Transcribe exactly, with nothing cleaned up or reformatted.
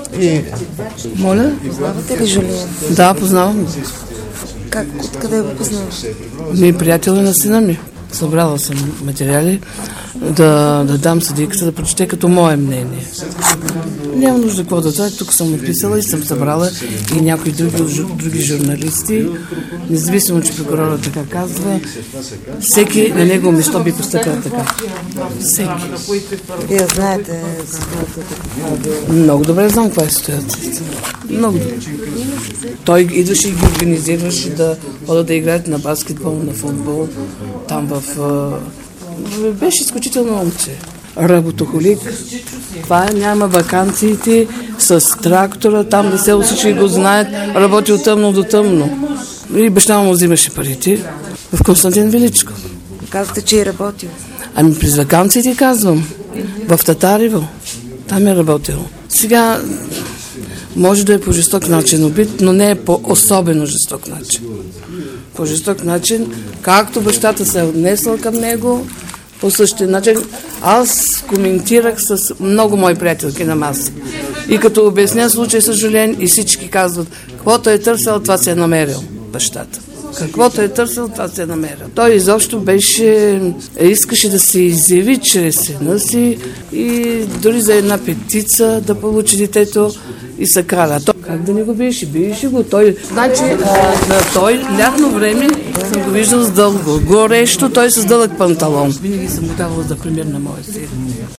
И... Моля? Познавате ли Жулиан? Да, познавам. Как, откъде го познаваш? Ми приятел е на сина ми. Събрала съм материали да, да дам съдийката да прочете като мое мнение. Няма нужда какво да това. Тук съм написала и съм събрала и някои други, други журналисти. Независимо, че прокурорът така казва, всеки на него место би постъпил така. Всеки. Вие знаете ситуацията. Много добре знам каква е ситуацията. Много добре. Той идваше и ги организираше да ходят да играят на баскетбол, на футбол. Там в... Беше изключително момче. Работохолик. Това е, няма ваканциите с трактора, там да се всички го знаят, работи от тъмно до тъмно. И баща му взимаше парите в Константин Величко. Казвате, че е работил. Ами през ваканциите казвам. В Татарево. Там е работил. Сега може да е по жесток начин убит, но не е по особено жесток начин. По жесток начин, както бащата се е отнесла към него, по същия начин. Аз коментирах с много мои приятелки на маса. И като обясня случай с Жулиан, и всички казват, каквото е търсил, това се е намерил бащата. Каквото е търсил, това се е намерил. Той изобщо беше, искаше да се изяви чрез сина си и дори за една петица да получи детето и се кара. Той, как да не го биеше? Биеше го. Той, значи, а, на той лятно време съм го виждал с дълго, горещо, той с дълъг панталон. Винаги съм го давала за пример на моя син.